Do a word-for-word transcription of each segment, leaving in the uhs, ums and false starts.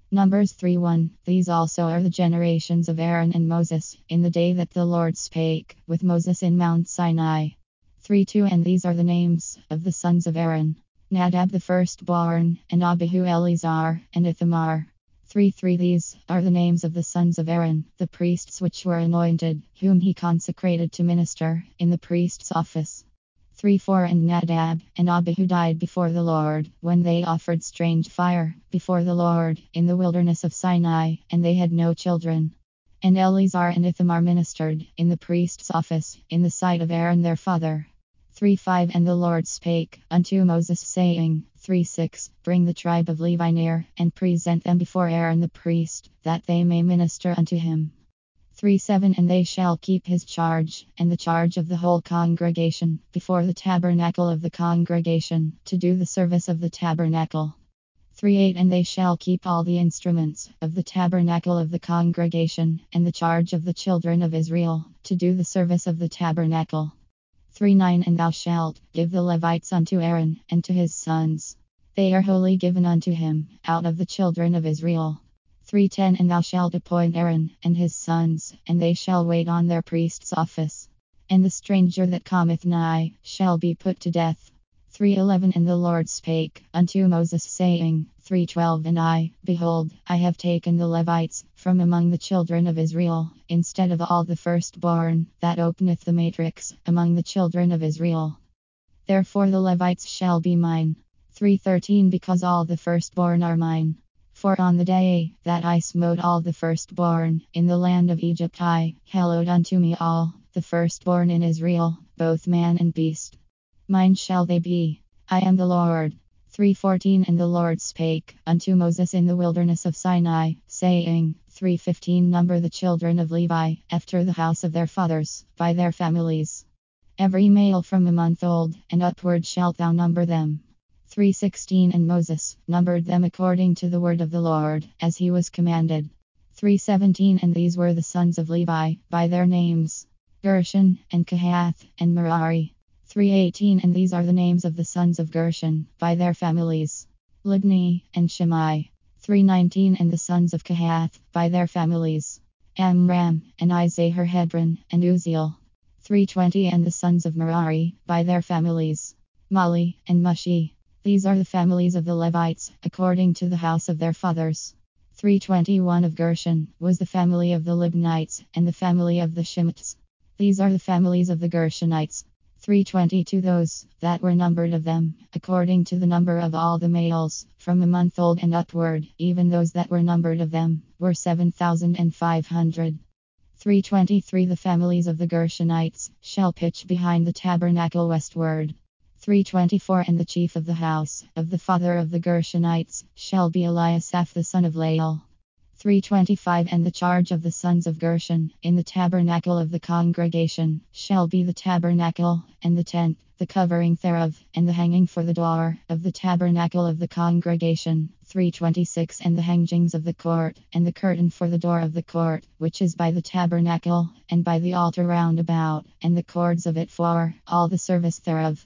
Numbers three one. These also are the generations of Aaron and Moses, in the day that the Lord spake with Moses in Mount Sinai. three two. And these are the names of the sons of Aaron: Nadab the firstborn, and Abihu, Eleazar, and Ithamar. three three. These are the names of the sons of Aaron, the priests which were anointed, whom he consecrated to minister in the priest's office. three four. And Nadab and Abihu died before the Lord, when they offered strange fire before the Lord in the wilderness of Sinai, and they had no children. And Eleazar and Ithamar ministered in the priest's office in the sight of Aaron their father. three five. And the Lord spake unto Moses, saying, three six. Bring the tribe of Levi near, and present them before Aaron the priest, that they may minister unto him. three seven. And they shall keep his charge, and the charge of the whole congregation, before the tabernacle of the congregation, to do the service of the tabernacle. three eight. And they shall keep all the instruments of the tabernacle of the congregation, and the charge of the children of Israel, to do the service of the tabernacle. three nine. And thou shalt give the Levites unto Aaron, and to his sons. They are wholly given unto him, out of the children of Israel. three ten. And thou shalt appoint Aaron and his sons, and they shall wait on their priest's office. And the stranger that cometh nigh shall be put to death. three eleven. And the Lord spake unto Moses, saying, three twelve. And I, behold, I have taken the Levites from among the children of Israel, instead of all the firstborn that openeth the matrix among the children of Israel. Therefore the Levites shall be mine. three thirteen. Because all the firstborn are mine. For on the day that I smote all the firstborn in the land of Egypt, I hallowed unto me all the firstborn in Israel, both man and beast. Mine shall they be. I am the Lord. three fourteen. And the Lord spake unto Moses in the wilderness of Sinai, saying, three fifteen. Number the children of Levi, after the house of their fathers, by their families. Every male from a month old and upward shalt thou number them. three sixteen. And Moses numbered them according to the word of the Lord, as he was commanded. three seventeen. And these were the sons of Levi, by their names: Gershon, and Kohath, and Merari. three eighteen. And these are the names of the sons of Gershon, by their families: Libni, and Shimei. three nineteen. And the sons of Kohath, by their families: Amram, and Izahar, Hebron, and Uzziel. three twenty. And the sons of Merari, by their families: Mali, and Mushi. These are the families of the Levites, according to the house of their fathers. three twenty-one. Of Gershon was the family of the Libnites, and the family of the Shimeites. These are the families of the Gershonites. three twenty-two. Those that were numbered of them, according to the number of all the males, from a month old and upward, even those that were numbered of them, were seven thousand five hundred. three twenty-three. The families of the Gershonites shall pitch behind the tabernacle westward. three twenty-four. And the chief of the house of the father of the Gershonites shall be Eliasaph the son of Lael. three twenty-five. And the charge of the sons of Gershon in the tabernacle of the congregation shall be the tabernacle, and the tent, the covering thereof, and the hanging for the door of the tabernacle of the congregation. three twenty-six. And the hangings of the court, and the curtain for the door of the court, which is by the tabernacle, and by the altar round about, and the cords of it for all the service thereof.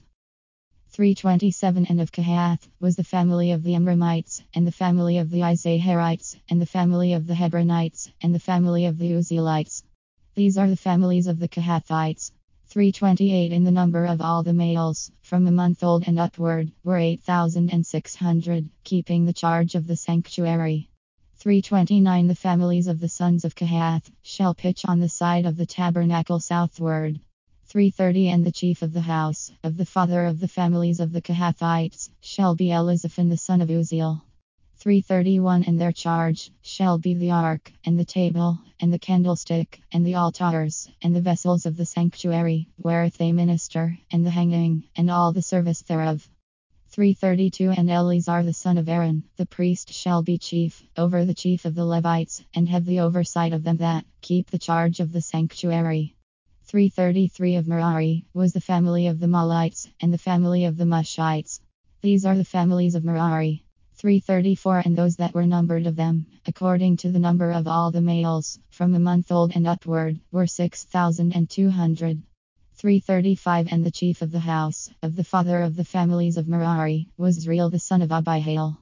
three twenty-seven. And of Kohath was the family of the Amramites, and the family of the Izaharites, and the family of the Hebronites, and the family of the Uzzielites. These are the families of the Kohathites. three twenty-eight. In the number of all the males, from a month old and upward, were eight thousand six hundred, keeping the charge of the sanctuary. three twenty-nine. The families of the sons of Kohath shall pitch on the side of the tabernacle southward. three thirty. And the chief of the house of the father of the families of the Kohathites shall be Elizaphan the son of Uzziel. three thirty-one. And their charge shall be the ark, and the table, and the candlestick, and the altars, and the vessels of the sanctuary, wherewith they minister, and the hanging, and all the service thereof. three thirty-two. And Eleazar the son of Aaron, the priest, shall be chief over the chief of the Levites, and have the oversight of them that keep the charge of the sanctuary. three thirty-three. Of Merari was the family of the Malites, and the family of the Mushites. These are the families of Merari. three thirty-four. And those that were numbered of them, according to the number of all the males, from a month old and upward, were six thousand two hundred. three thirty-five. And the chief of the house of the father of the families of Merari was Zriel the son of Abihail.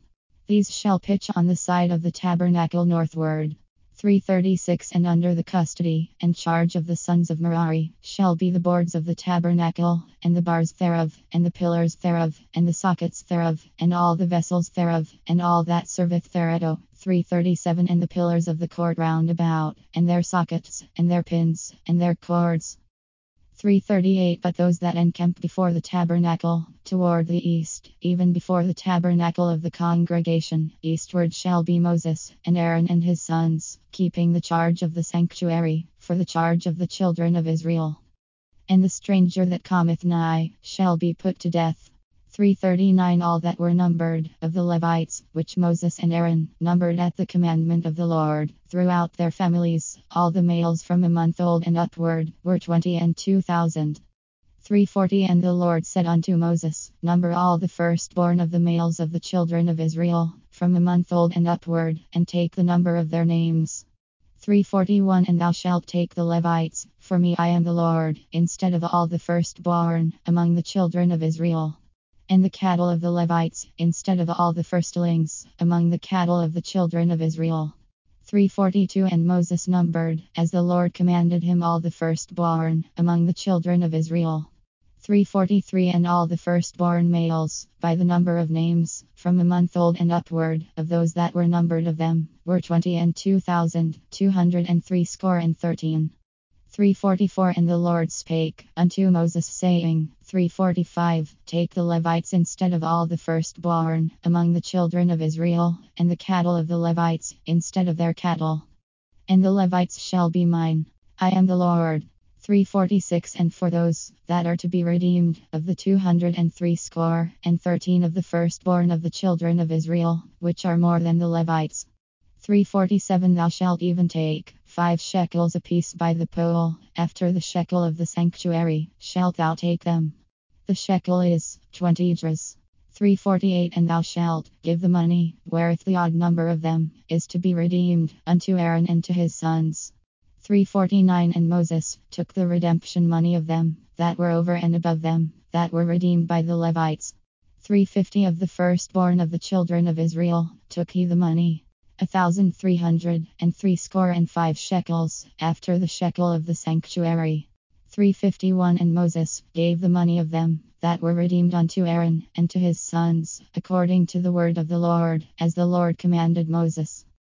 These shall pitch on the side of the tabernacle northward. three thirty-six And under the custody and charge of the sons of Merari shall be the boards of the tabernacle, and the bars thereof, and the pillars thereof, and the sockets thereof, and all the vessels thereof, and all that serveth thereto. three thirty-seven And the pillars of the court round about, and their sockets, and their pins, and their cords. three thirty-eight But those that encamp before the tabernacle, toward the east, even before the tabernacle of the congregation, eastward shall be Moses, and Aaron and his sons, keeping the charge of the sanctuary, for the charge of the children of Israel. And the stranger that cometh nigh shall be put to death. three thirty-nine All that were numbered of the Levites, which Moses and Aaron numbered at the commandment of the Lord, throughout their families, all the males from a month old and upward, were twenty and two thousand. three forty And the Lord said unto Moses, Number all the firstborn of the males of the children of Israel, from a month old and upward, and take the number of their names. three forty-one And thou shalt take the Levites, for me I am the Lord, instead of all the firstborn among the children of Israel. And the cattle of the Levites, instead of all the firstlings among the cattle of the children of Israel. three forty-two And Moses numbered, as the Lord commanded him, all the firstborn among the children of Israel. three forty-three And all the firstborn males, by the number of names, from a month old and upward, of those that were numbered of them, were twenty and two thousand, two hundred and three score and thirteen. three forty-four And the Lord spake unto Moses, saying, three forty-five Take the Levites instead of all the firstborn among the children of Israel, and the cattle of the Levites instead of their cattle. And the Levites shall be mine. I am the Lord. three forty-six And for those that are to be redeemed, of the two hundred and three score and thirteen of the firstborn of the children of Israel, which are more than the Levites. three forty-seven Thou shalt even take five shekels apiece by the pole, after the shekel of the sanctuary shalt thou take them. The shekel is twenty dras. three forty-eight And thou shalt give the money, wherewith the odd number of them is to be redeemed, unto Aaron and to his sons. three forty-nine And Moses took the redemption money of them that were over and above them, that were redeemed by the Levites. three fifty Of the firstborn of the children of Israel took he the money, a thousand three hundred and three score and five shekels, after the shekel of the sanctuary. three fifty-one And Moses gave the money of them that were redeemed unto Aaron and to his sons, according to the word of the Lord, as the Lord commanded Moses.